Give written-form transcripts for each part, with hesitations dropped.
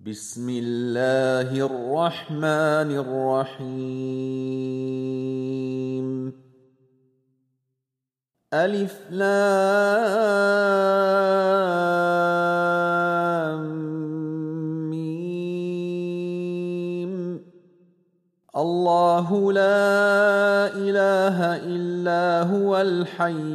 بسم الله الرحمن الرحيم. ألف لام ميم. الله لا إله إلا هو الحي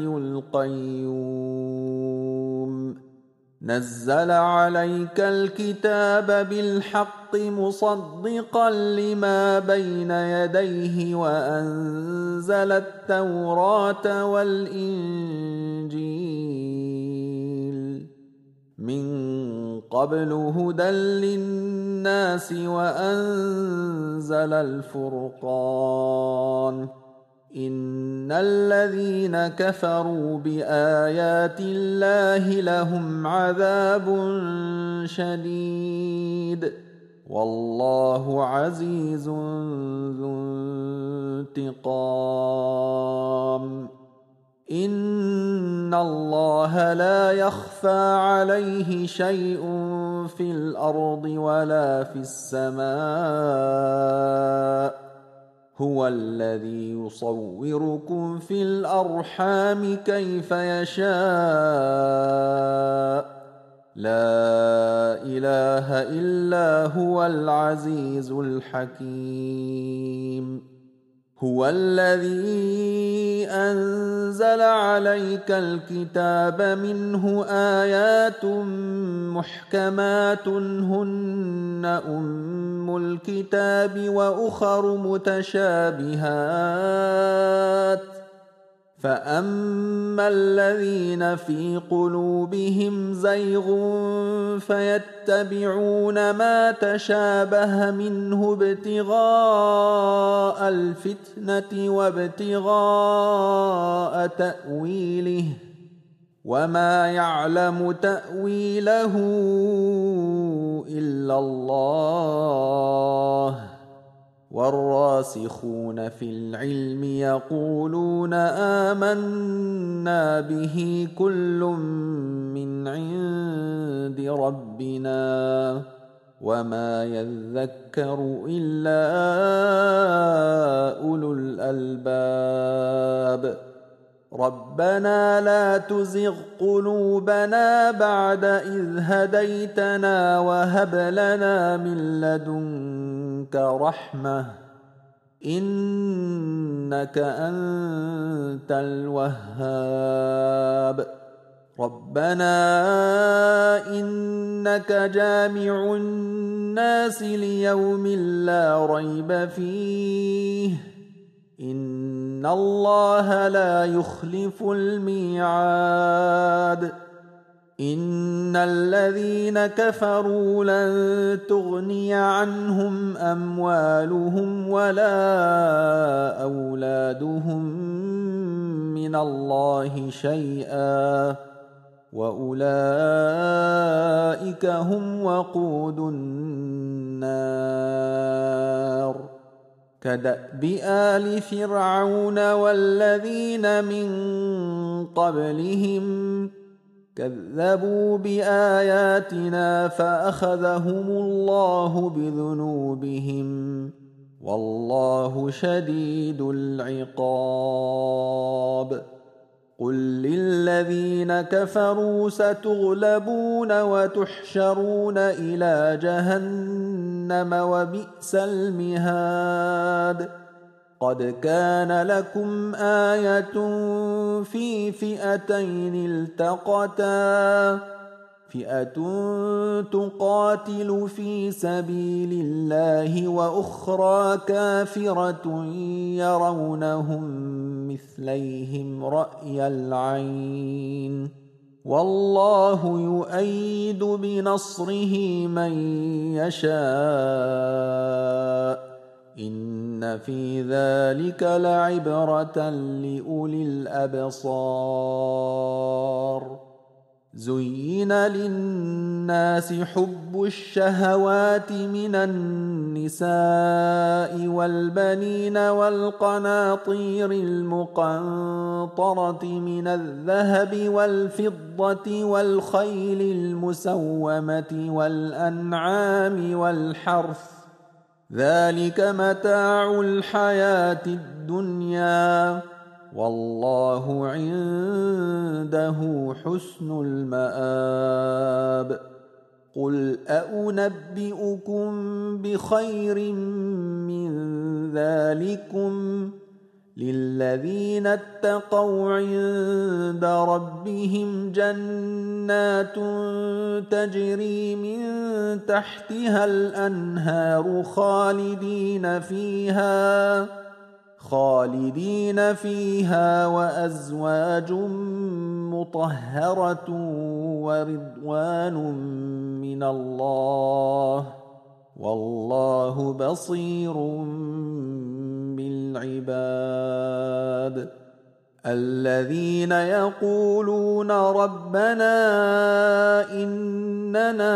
القيوم. نزل عليك الكتاب بالحق مصدقا لما بين يديه وأنزل التوراة والإنجيل من قبل هدى للناس وأنزل الفرقان. إن الذين كفروا بآيات الله لهم عذاب شديد والله عزيز ذو انتقام. إن الله لا يخفى عليه شيء في الأرض ولا في السماء. هو الذي يصوركم في الأرحام كيف يشاء. لا إله إلا هو العزيز الحكيم. هو الذي أنزل عليك الكتاب منه آيات محكمات هن أم الكتاب وأخر متشابهات فأما الذين في قلوبهم زيغ فيتبعون ما تشابه منه ابتغاء الفتنة وابتغاء تأويله وما يعلم تأويله إلا الله. والراسخون في العلم يقولون آمنا به كل من عند ربنا وما يذكر إلا أولو الألباب. ربنا لا تزغ قلوبنا بعد إذ هديتنا وهب لنا من لدنك رحمة إنك أنت الوهاب. ربنا إنك جامع الناس ليوم لا ريب فيه إن الله لا يخلف الميعاد. إن الذين كفروا لن تغني عنهم أموالهم ولا أولادهم من الله شيئا وأولئك هم وقود النار. كدأب آل فرعون والذين من قبلهم كذبوا بآياتنا فأخذهم الله بذنوبهم والله شديد العقاب. قل للذين كفروا ستغلبون وتحشرون إلى جهنم وبئس المهاد. قد كان لكم آية في فئتين التقتا فئة تقاتل في سبيل الله وأخرى كافرة يرونهم مثليهم رأي العين والله يؤيد بنصره من يشاء إن في ذلك لعبرة لأولي الأبصار. زين للناس الناس حب الشهوات من النساء والبنين والقناطير المقنطرة من الذهب والفضة والخيل المسومة والأنعام والحرث، ذلك متاع الحياة الدنيا، والله عنده حسن المآب. قل أنبئكم بخير من ذلكم للذين اتقوا عند ربهم جنات تجري من تحتها الأنهار خالدين فيها وأزواج مطهرة ورضوان من الله، والله بصير بالعباد. الذين يقولون ربنا إننا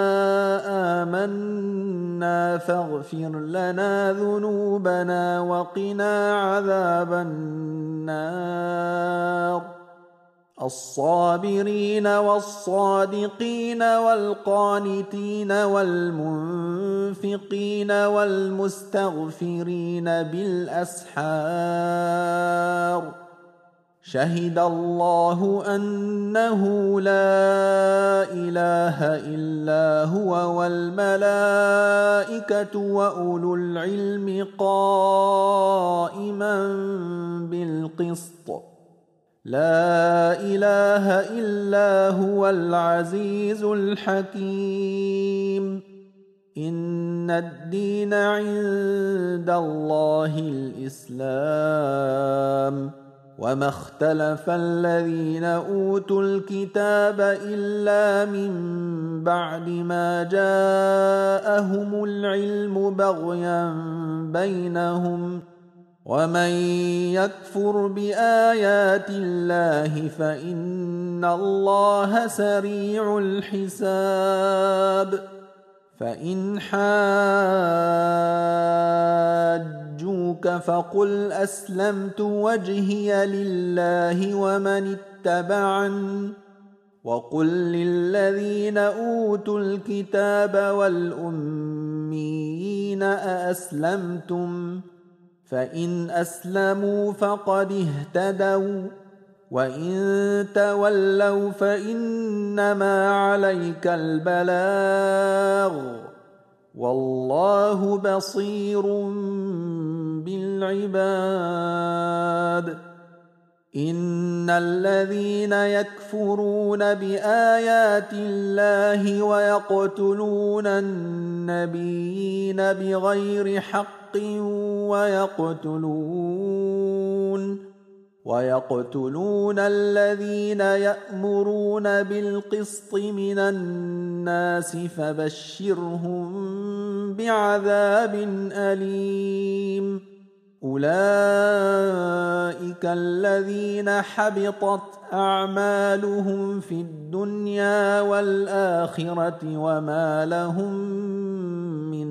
آمنا فاغفر لنا ذنوبنا وقنا عذاب النار، الصابرين والصادقين والقانتين والمنفقين والمستغفرين بالأسحار، شهد الله أنه لا إله إلا هو والملائكة وأولو العلم قائما بالقسط، لا إله إلا هو العزيز الحكيم. إن الدين عند الله الإسلام، وما اختلف الذين أوتوا الكتاب إلا من بعد ما جاءهم العلم بغيا بينهم، ومن يكفر بآيات الله فإن الله سريع الحساب. فإن حاجوك فقل أسلمت وجهي لله ومن اتبعني، وقل للذين أوتوا الكتاب والأميين أأسلمتم؟ فإن أسلموا فقد اهتدوا، وإن تولوا فإنما عليك البلاغ، والله بصير بالعباد. إن الذين يكفرون بآيات الله ويقتلون النبيين بغير حق ويقتلون الذين يأمرون بالقسط من الناس فبشرهم بعذاب أليم. أولئك الذين حبطت أعمالهم في الدنيا والآخرة وما لهم من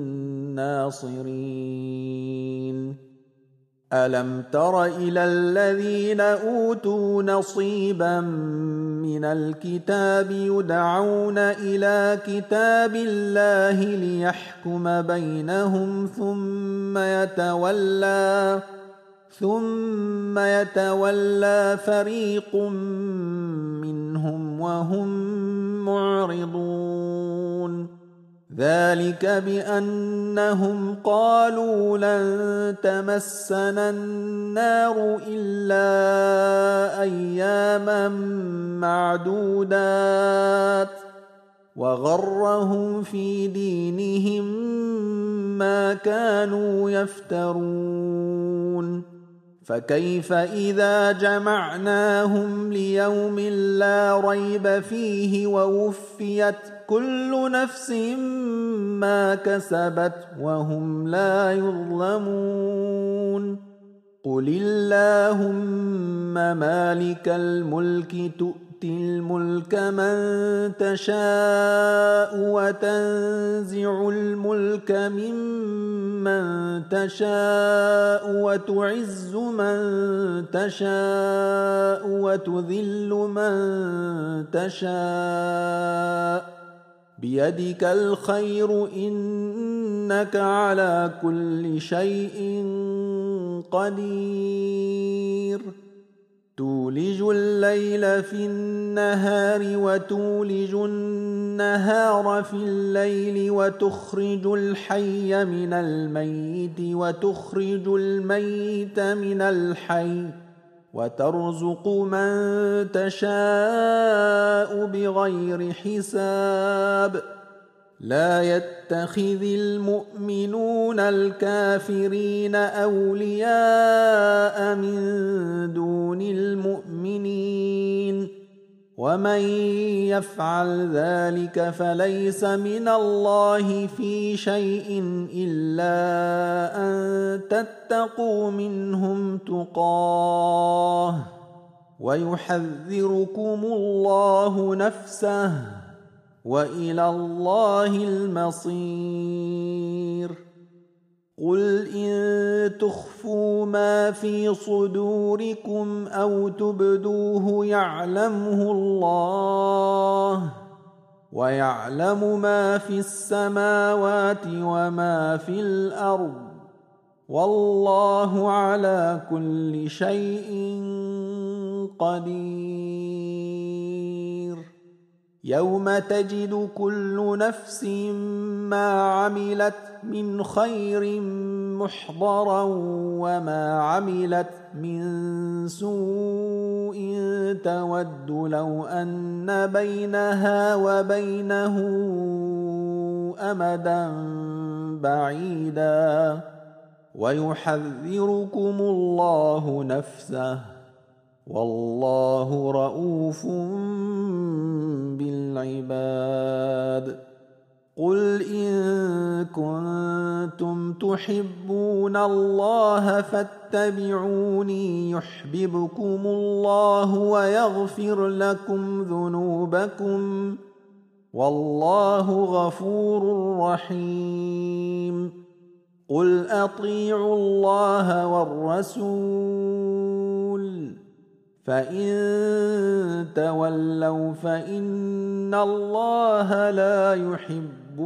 ناصرين. ألم تر إلى الذين أوتوا نصيبا من الكتاب يدعون إلى كتاب الله ليحكم بينهم ثم يتولى فريق منهم وهم معرضون. ذلك بأنهم قالوا لن تمسنا النار إلا أياما معدودات، وغرهم في دينهم ما كانوا يفترون. فكيف إذا جمعناهم ليوم لا ريب فيه ووفيت كل نفس ما كسبت وهم لا يظلمون. قل اللهم مالك الملك تؤتي الملك من تشاء وتنزع الملك ممن تشاء وتعز من تشاء وتذل من تشاء بيدك الخير إنك على كل شيء قدير تولج الليل في النهار وتولج النهار في الليل وتخرج الحي من الميت وتخرج الميت من الحي وترزق من تشاء بغير حساب لا يتخذ المؤمنون الكافرين أولياء من دون المؤمنين ومن يفعل ذلك فليس من الله في شيء إلا أن تتقوا منهم تقاه ويحذركم الله نفسه وإلى الله المصير قل إن تخفوا ما في صدوركم أو تبدوه يعلمه الله ويعلم ما في السماوات وما في الأرض والله على كل شيء قدير يوم تجد كل نفس ما عملت من خير محضرا وما عملت من سوء تود لو أن بينها وبينه أمدا بعيدا ويحذركم الله نفسه والله رؤوف بالعباد قل إن كنتم تحبون الله فاتبعوني يحببكم الله ويغفر لكم ذنوبكم والله غفور رحيم قل أطيعوا الله والرسول فإن تولوا فإن الله لا يحب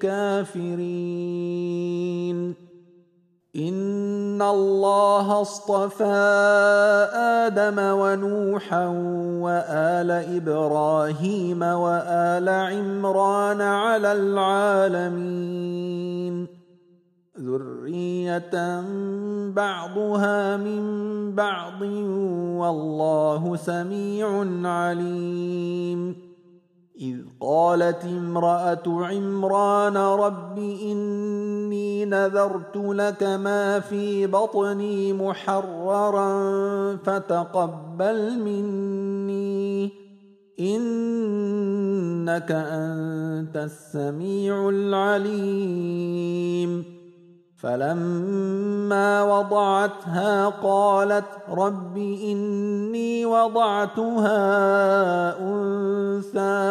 الكافرين إن الله اصطفى آدم ونوحا وآل إبراهيم وآل عمران على العالمين ذرية بعضها من بعض والله سميع عليم إذ قالت امرأة عمران رب إني نذرت لك ما في بطني محررا فتقبل مني إنك أنت السميع العليم فلما وضعتها قالت رب إني وضعتها أنثى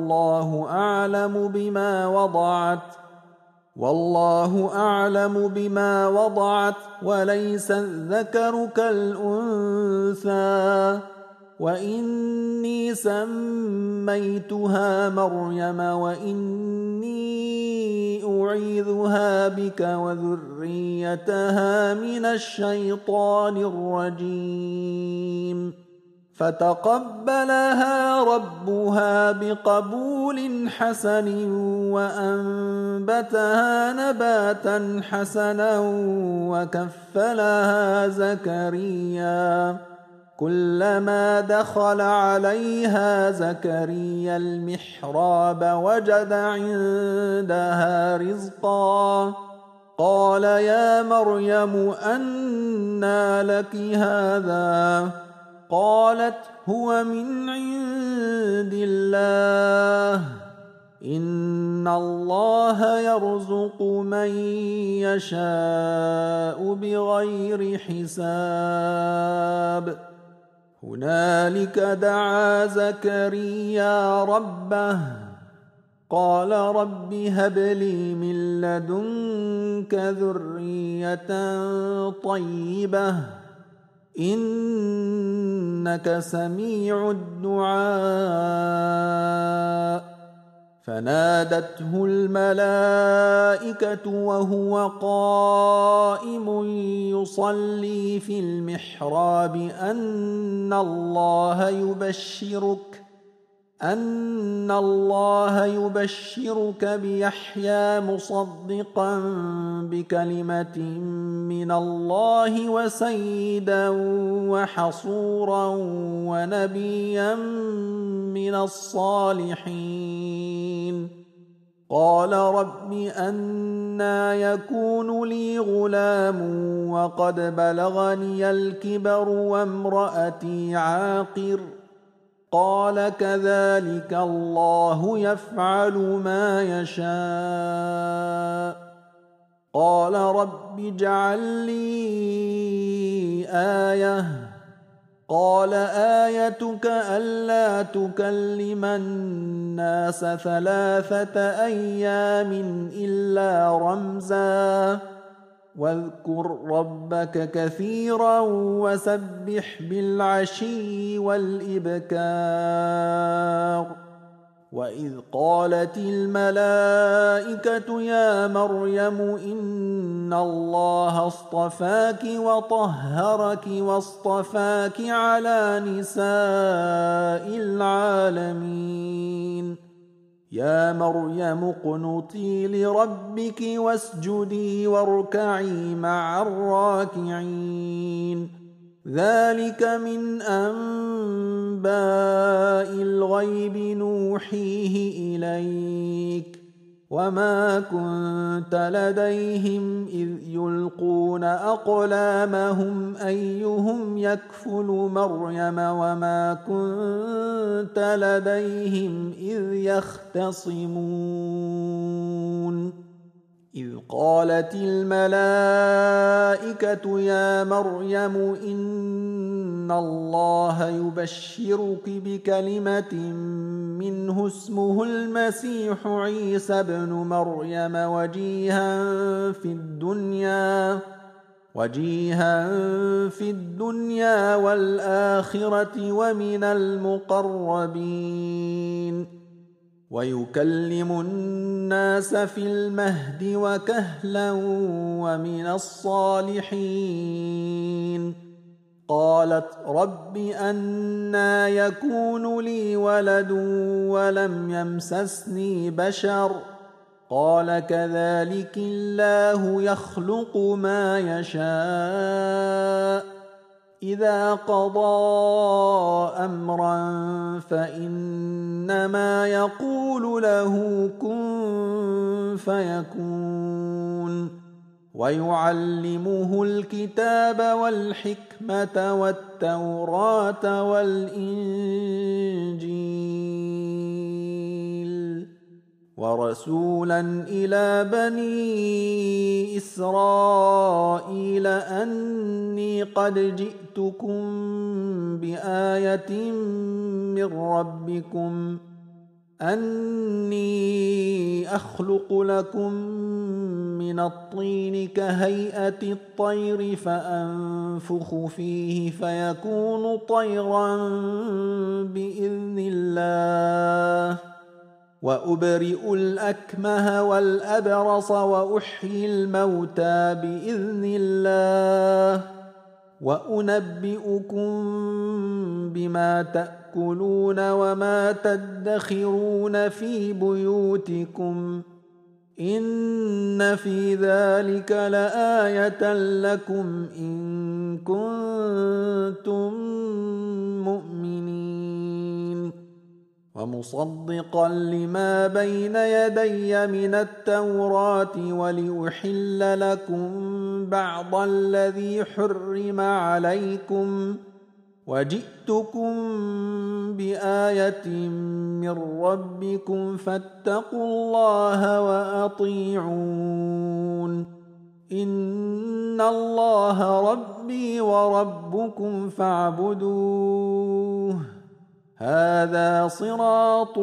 والله أعلم بما وضعت وليس الذكر كالأنثى وإني سميتها مريم وإني أعيذها بك وذريتها من الشيطان الرجيم فتقبلها ربها بقبول حسن وأنبتها نباتا حسنا وكفلها زكريا كلما دخل عليها زكريا المحراب وجد عندها رزقا قال يا مريم أنى لك هذا قالت هو من عند الله إن الله يرزق من يشاء بغير حساب هنالك دعا زكريا ربه قال رب هب لي من لدنك ذرية طيبة إنك سميع الدعاء فنادته الملائكة وهو قائم يصلي في المحراب أن الله يبشرك بيحيى مصدقا بكلمة من الله وسيدا وحصورا ونبيا من الصالحين قال رب أنى يكون لي غلام وقد بلغني الكبر وامرأتي عاقر قال كذلك الله يفعل ما يشاء قال رب اجعل لي آية قال آيتك ألا تكلم الناس 3 أيام إلا رمزا واذكر ربك كثيرا وسبح بالعشي والإبكار وإذ قالت الملائكة يا مريم إن الله اصطفاك وطهرك واصطفاك على نساء العالمين يا مريم اقنتي لربك واسجدي واركعي مع الراكعين ذلك من أنباء الغيب نوحيه إليك وما كنت لديهم إذ يلقون أقلامهم أيهم يكفل مريم وما كنت لديهم إذ يختصمون إذ قالت الملائكة يا مريم إن الله يبشرك بكلمة منه اسمه المسيح عيسى ابن مريم وجيها في الدنيا والآخرة ومن المقربين ويكلم الناس في المهد وكهلا ومن الصالحين قالت رب أنى يكون لي ولد ولم يمسسني بشر قال كذلك الله يخلق ما يشاء إذا قضى أمرا فإنما يقول له كن فيكون ويعلمه الكتاب والحكمة والتوراة والإنجيل ورسولا إلى بني إسرائيل أني قد جئتكم بآية من ربكم أني أخلق لكم من الطين كهيئة الطير فأنفخ فيه فيكون طيرا بإذن الله وأبرئ الأكمه والأبرص وأحيي الموتى بإذن الله وأنبئكم بما تأكلون وما تدخرون في بيوتكم إن في ذلك لآية لكم إن كنتم مؤمنين ومصدقا لما بين يدي من التوراة ولأحل لكم بعض الذي حرم عليكم وجئتكم بآية من ربكم فاتقوا الله وأطيعون إن الله ربي وربكم فاعبدوه هذا صراط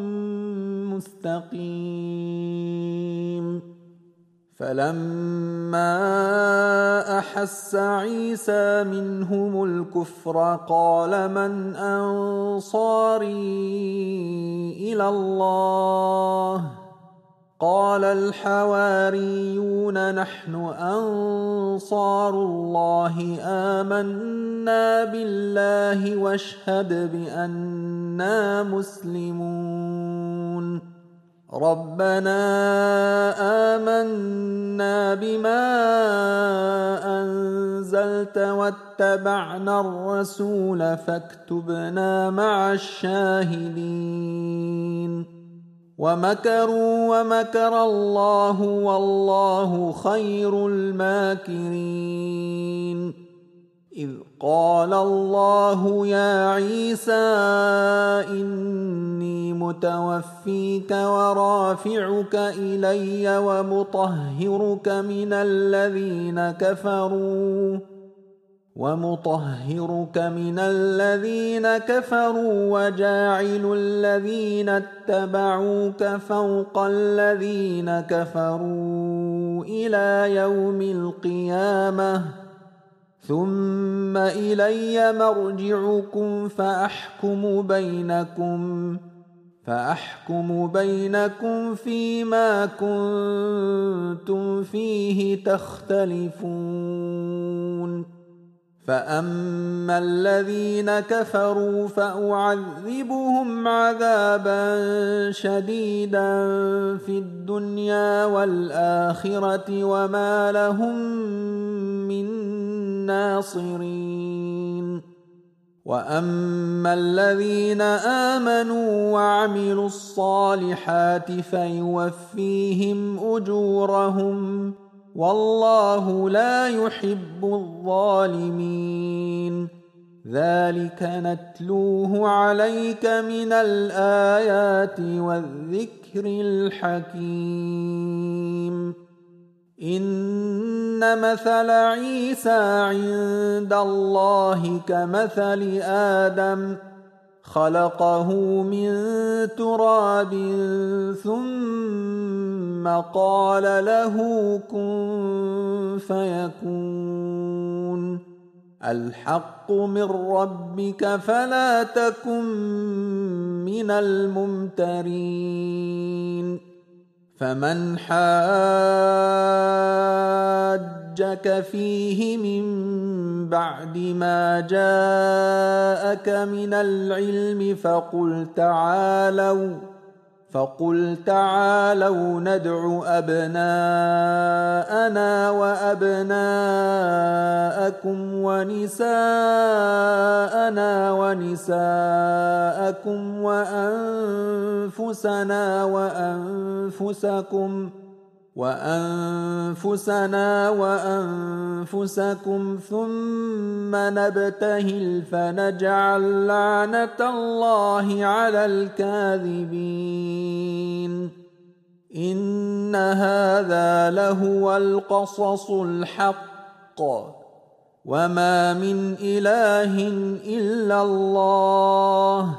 مستقيم فلما أحس عيسى منهم الكفر قال من أنصاري إلى الله قال الحواريون نحن أنصار الله آمنا بالله واشهد بأننا مسلمون ربنا آمنا بما أنزلت واتبعنا الرسول فاكتبنا مع الشاهدين ومكروا ومكر الله والله خير الماكرين إذ قال الله يا عيسى إني متوفيك ورافعك إلي ومطهرك من الذين كفروا وجاعل الذين اتبعوك فوق الذين كفروا إلى يوم القيامة ثم إلي مرجعكم فأحكم بينكم فيما كنتم فيه تختلفون فأما الذين كفروا فأعذبهم عذابا شديدا في الدنيا والآخرة وما لهم من ناصرين وأما الذين آمنوا وعملوا الصالحات فيوفيهم أجورهم والله لا يحب الظالمين ذلك نتلوه عليك من الآيات والذكر الحكيم إن مثل عيسى عند الله كمثل آدم خلقه من تراب ثم قال له كن فيكون الحق من ربك فلا تكن من الممترين فمن حاجك فيه من بعد ما جاءك من العلم فقل تعالوا ندع أبناءنا وأبناءكم ونساءنا ونساءكم وأنفسنا وأنفسكم ثم نبتهل فنجعل لعنة الله على الكاذبين إن هذا لهو القصص الحق وما من إله إلا الله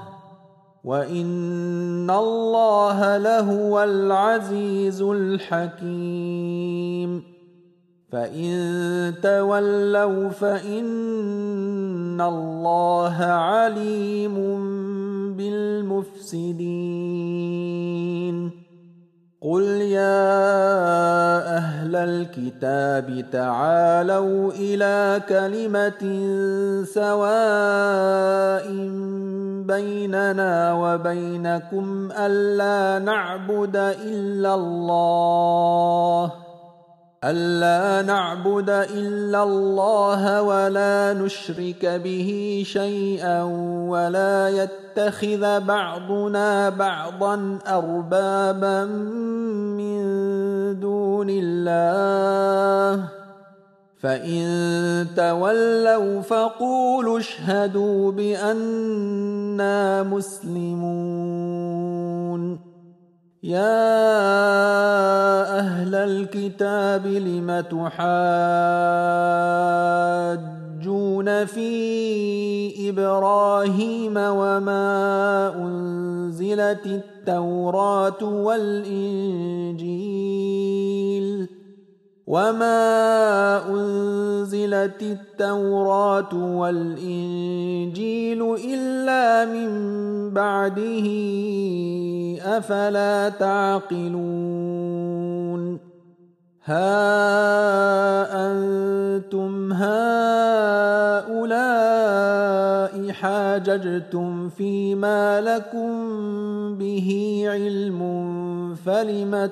وإن الله لهو العزيز الحكيم فإن تولوا فإن الله عليم بالمفسدين قل يا أهل الكتاب تعالوا إلى كلمة سواء بيننا وبينكم ألا نعبد إلا الله ولا نشرك به شيئا ولا يتخذ بعضنا بعضا أربابا من دون الله فإن تولوا فقولوا اشهدوا بأننا مسلمون يا أهل الكتاب لم تحاجون في إبراهيم وما أنزلت التوراة والإنجيل إلا من بعده أفلا تعقلون ها أنتم هؤلاء حاججتم فيما لكم به علم فلم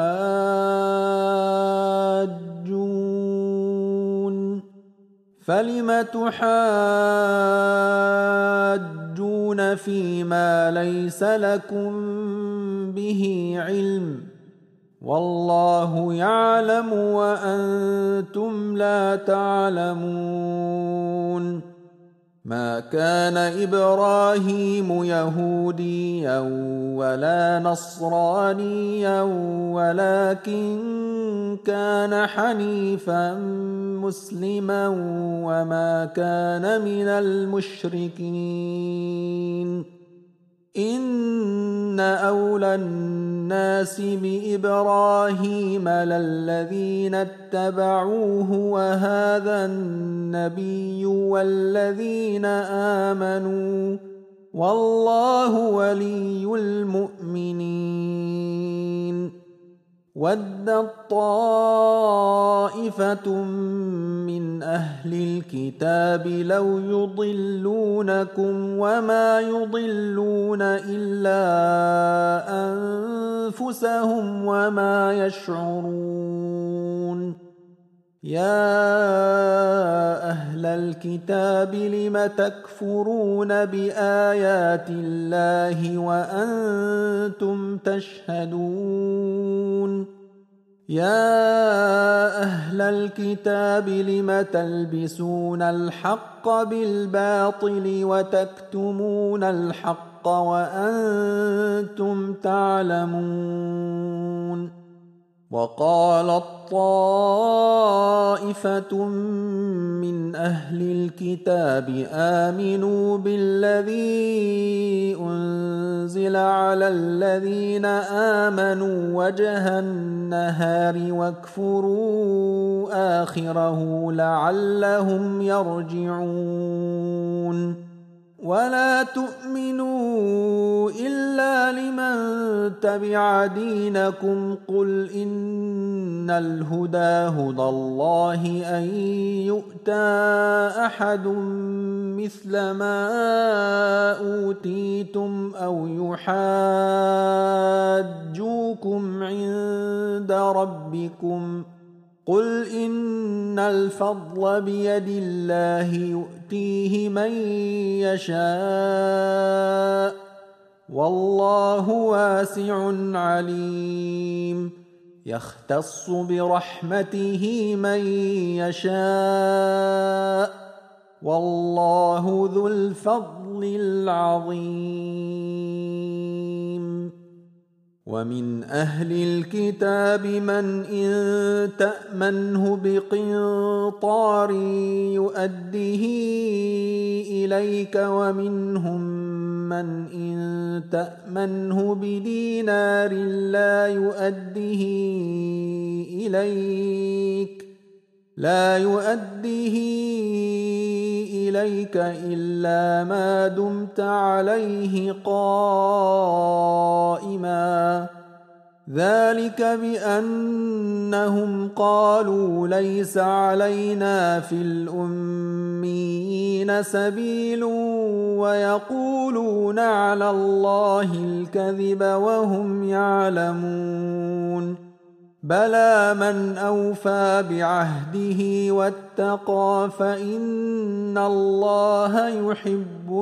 تحاجون فيما ليس لكم به علم والله يعلم وأنتم لا تعلمون ما كان إبراهيم يهوديا ولا نصرانيا ولكن كان حنيفا مسلما وما كان من المشركين إن أولى الناس بإبراهيم للذين اتبعوه وهذا النبي والذين آمنوا والله ولي المؤمنين ودت طائفة من أهل الكتاب لو يضلونكم وما يضلون إلا أنفسهم وما يشعرون يا أهل الكتاب لم تكفرون بآيات الله وأنتم تشهدون يا أهل الكتاب لم تلبسون الحق بالباطل وتكتمون الحق وأنتم تعلمون وقالت طائفة من أهل الكتاب آمنوا بالذي أنزل على الذين آمنوا وجه النهار واكفروا آخره لعلهم يرجعون ولا تؤمنوا إلا لمن تبع دينكم قل إن الهدى هدى الله أن يؤتى أحد مثل ما أوتيتم أو يحاجوكم عند ربكم قل إن الفضل بيد الله يؤتيه من يشاء والله واسع عليم يختص برحمته من يشاء والله ذو الفضل العظيم ومن أهل الكتاب من إن تأمنه بقنطار يؤديه إليك ومنهم من إن تأمنه بدينار لا يؤديه إليك إلا ما دمت عليه قائما ذلك بأنهم قالوا ليس علينا في الأميين سبيل ويقولون على الله الكذب وهم يعلمون بلى من أوفى بعهده واتقى فإن الله يحب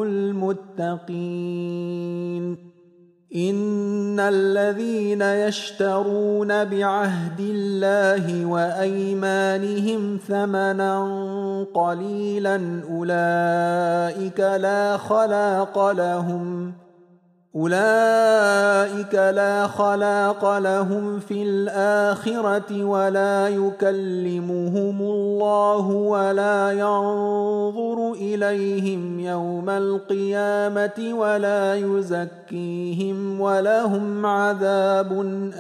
المتقين إن الذين يشترون بعهد الله وأيمانهم ثمنا قليلا أولئك أولئك لا خلاق لهم في الآخرة ولا يكلمهم الله ولا ينظر إليهم يوم القيامة ولا يزكيهم ولهم عذاب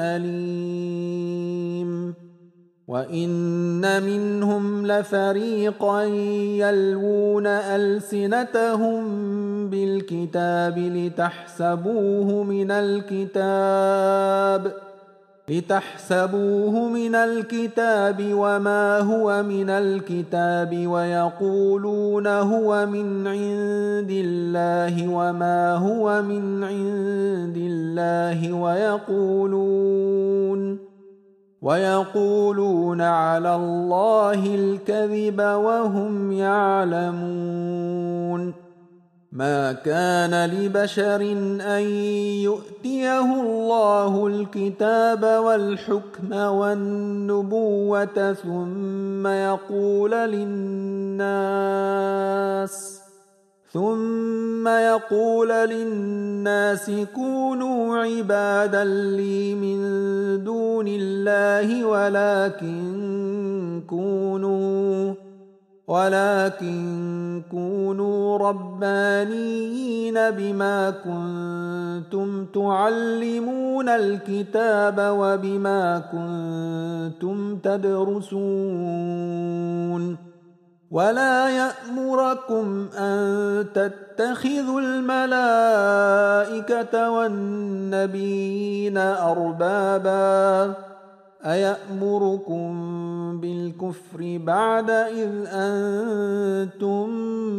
أليم وإن منهم لفريقا يلوون ألسنتهم بالكتاب لتحسبوه من الكتاب وما هو من الكتاب ويقولون هو من عند الله وما هو من عند الله ويقولون على الله الكذب وهم يعلمون ما كان لبشر أن يؤتيه الله الكتاب والحكم والنبوة ثم يقول للناس كونوا عبادا لي من دون الله ولكن كونوا ربانيين بما كنتم تعلمون الكتاب وبما كنتم تدرسون ولا يأمركم أن تتخذوا الملائكة والنبيين أربابا أيأمركم بالكفر بعد إذ أنتم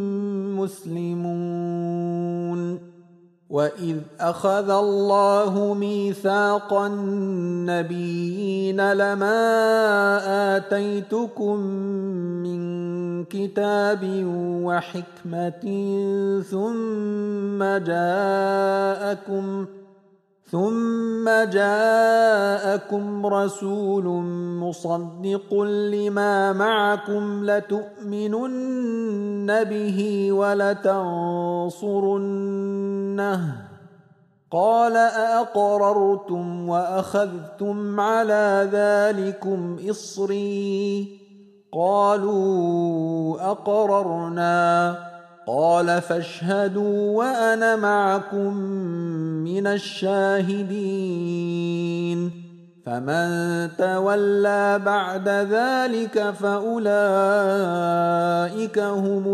مسلمون وإذ أخذ الله ميثاق النبيين لما آتيتكم من كتاب وحكمة ثم جاءكم رسول مصدق لما معكم لتؤمنن به ولتنصرنه قال أأقررتم وأخذتم على ذلكم إصري قالوا أقررنا قال فاشهدوا وأنا معكم من الشاهدين فمن تولى بعد ذلك فأولئك هم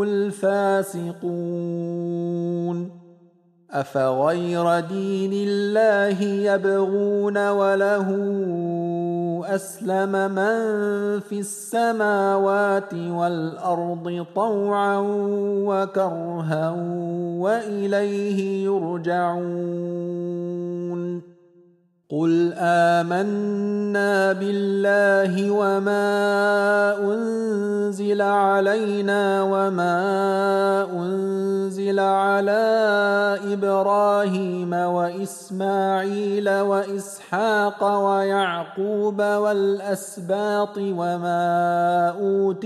الفاسقون أفغير دين الله يبغون وله أسلم من في السماوات والأرض طوعا وكرها وإليه يرجعون قل آمنا بالله وما أنزل علينا وما أنزل على إبراهيم وإسماعيل وإسحاق ويعقوب والأسباط وما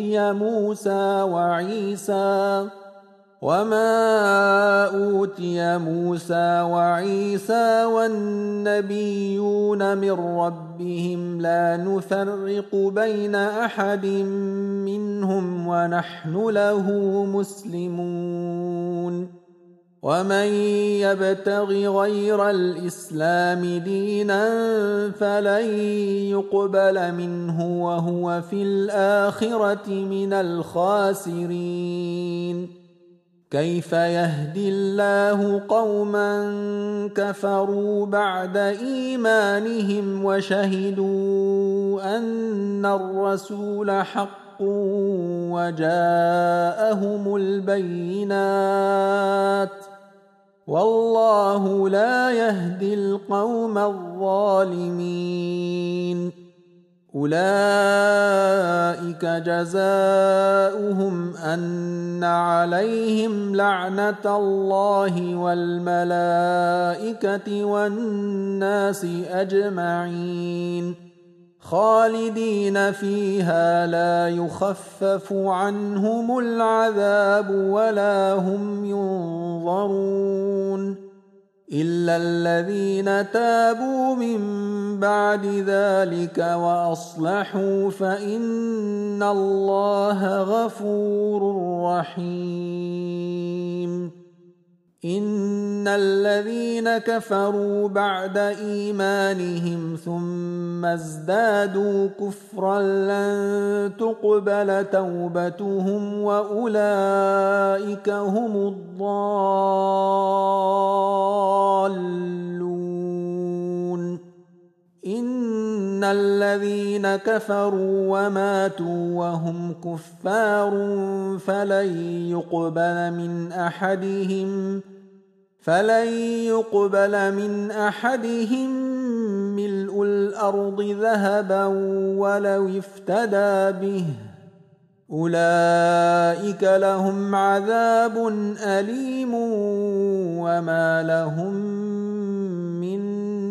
أوتي موسى وعيسى والنبيون من ربهم لا نفرق بين أحد منهم ونحن له مسلمون ومن يبتغ غير الإسلام دينا فلن يقبل منه وهو في الآخرة من الخاسرين كيف يهدي الله قوما كفروا بعد إيمانهم وشهدوا أن الرسول حق وجاءهم البينات والله لا يهدي القوم الظالمين أولئك جزاؤهم أن عليهم لعنة الله والملائكة والناس أجمعين خالدين فيها لا يخفف عنهم العذاب ولا هم ينظرون إلا الذين تابوا من بعد ذلك وأصلحوا فإن الله غفور رحيم. إن الذين كفروا بعد إيمانهم ثم ازدادوا كفرا لن تقبل توبتهم وأولئك هم الضالون. إن الذين كفروا وماتوا وهم كفار فلن يقبل من أحدهم ملء الأرض ذهبا ولو افتدى به، أولئك لهم عذاب أليم وما لهم من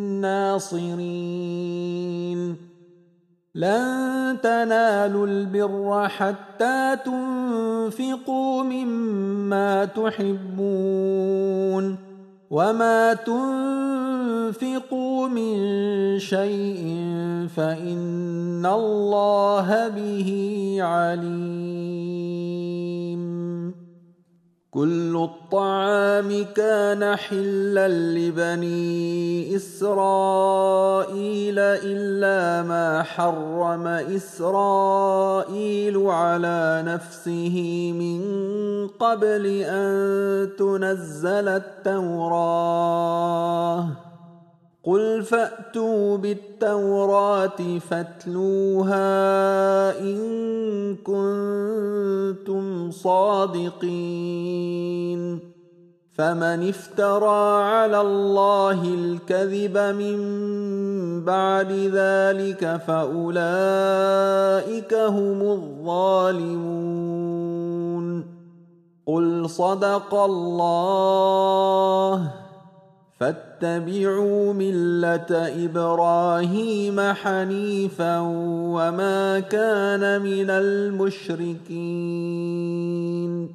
ناصرين. لن تنالوا البر حتى تنفقوا مما تحبون وما تنفقوا من شيء فإن الله به عليم. كل الطعام كان حلا لبني إسرائيل إلا ما حرم إسرائيل على نفسه من قبل أن تنزل التوراة. قل فأتوا بالتوراة فاتلوها إن كنتم صادقين. فمن افترى على الله الكذب من بعد ذلك فأولئك هم الظالمون. قل صدق الله فاتبعوا ملة إبراهيم حنيفا وما كان من المشركين.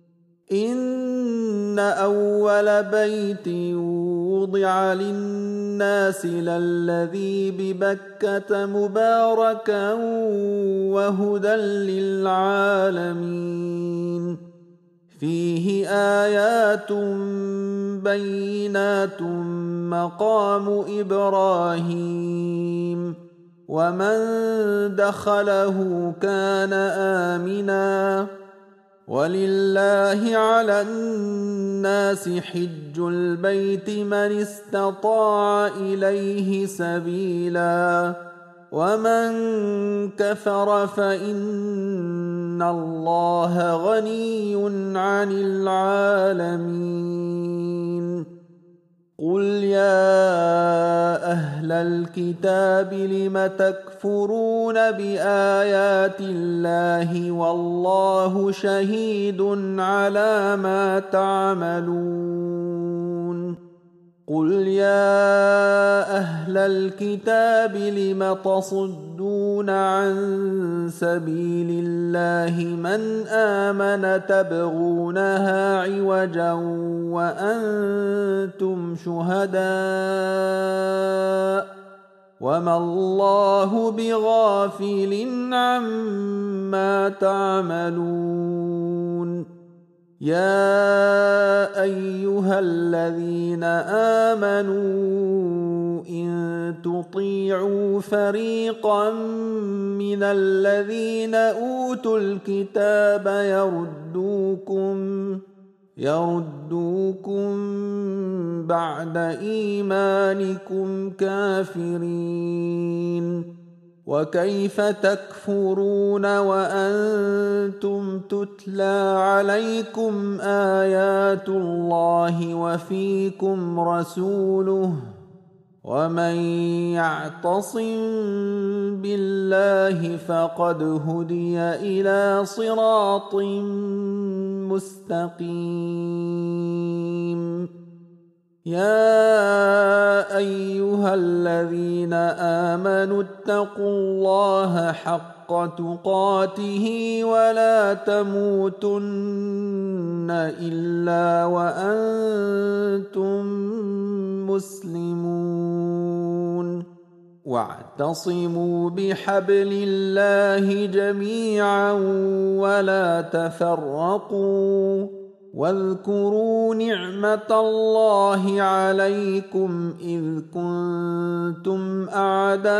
إن أول بيت وضع للناس للذي ببكة مباركا وهدى للعالمين. فيه آيات بينات مقام إبراهيم ومن دخله كان آمنا. ولله على الناس حج البيت من استطاع إليه سبيلا ومن كفر فإن الله غني عن العالمين. قل يا أهل الكتاب لم تكفرون بآيات الله والله شهيد على ما تعملون. قل يا أهل الكتاب لم تصدون عن سبيل الله من آمن تبغونها عوجا وأنتم شهداء وما الله بغافل عما تعملون. يا أيها الذين آمنوا إن تطيعوا فريقا من الذين أوتوا الكتاب يردوكم بعد إيمانكم كافرين. وكيف تكفرون وأنتم تتلى عليكم آيات الله وفيكم رسوله ومن يعتصم بالله فقد هدي إلى صراط مستقيم. يا أيها الذين آمنوا اتقوا الله حق تقاته ولا تموتن إلا وأنتم مسلمون واعتصموا بحبل الله جميعا ولا تفرقوا واذكروا نعمة الله عليكم إذ كنتم أعداء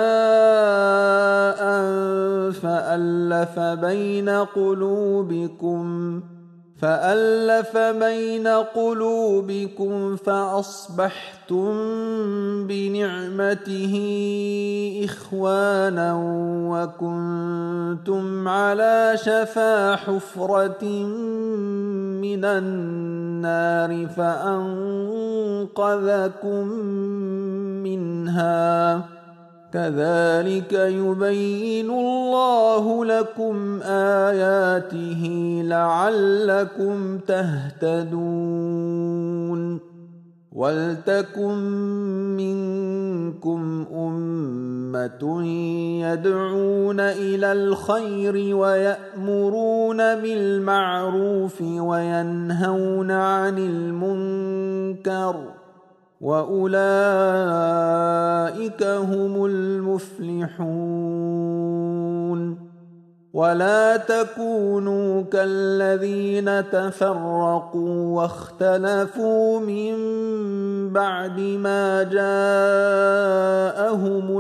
فألف بين قلوبكم فأصبحتم بنعمته إخوانا وكنتم على شفا حفرة من النار فأنقذكم منها كذلك يبين الله لكم آياته لعلكم تهتدون ولتكن منكم أمة يدعون إلى الخير ويأمرون بالمعروف وينهون عن المنكر وأولئك هم المفلحون ولا تكونوا كالذين تفرقوا واختلفوا من بعد ما جاءهم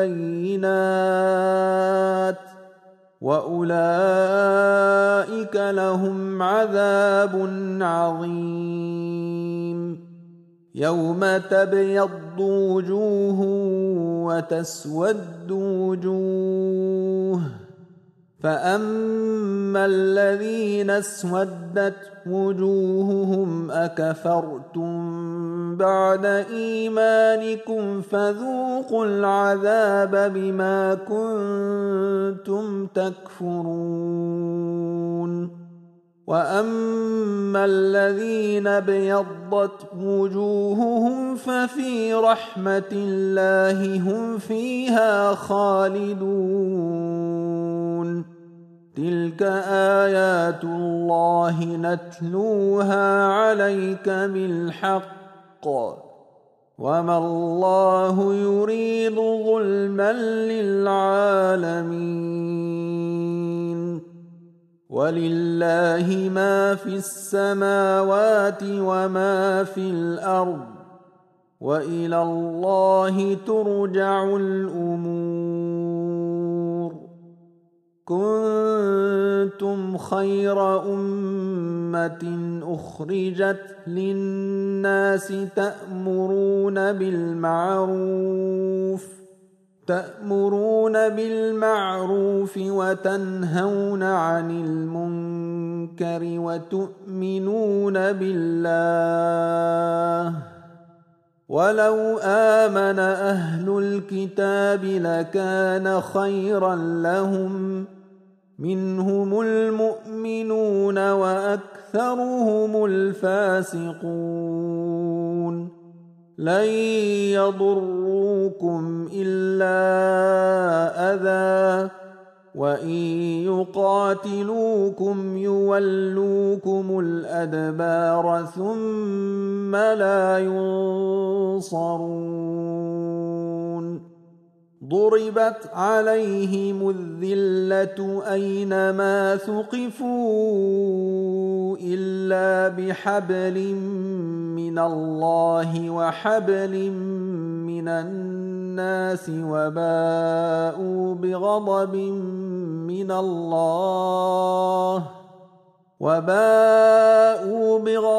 البينات وأولئك لهم عذاب عظيم يوم تبيض وجوه وتسود وجوه فأما الذين اسودت وجوههم أكفرتم بعد إيمانكم فذوقوا العذاب بما كنتم تكفرون وأما الذين ابيضت وجوههم ففي رحمة الله هم فيها خالدون تلك آيات الله نتلوها عليك بالحق وما الله يريد ظلما للعالمين ولله ما في السماوات وما في الأرض وإلى الله ترجع الأمور كنتم خير أمة أخرجت للناس تأمرون بالمعروف وتنهون عن المنكر وتؤمنون بالله ولو آمن أهل الكتاب لكان خيرا لهم منهم المؤمنون وأكثرهم الفاسقون لن يضروكم إلا أذى وإن يقاتلوكم يولوكم الأدبار ثم لا ينصرون ضربت عليهم الذلة أينما ثقفوا إلا بحبل من الله وحبل من الناس وباءوا بغضب من الله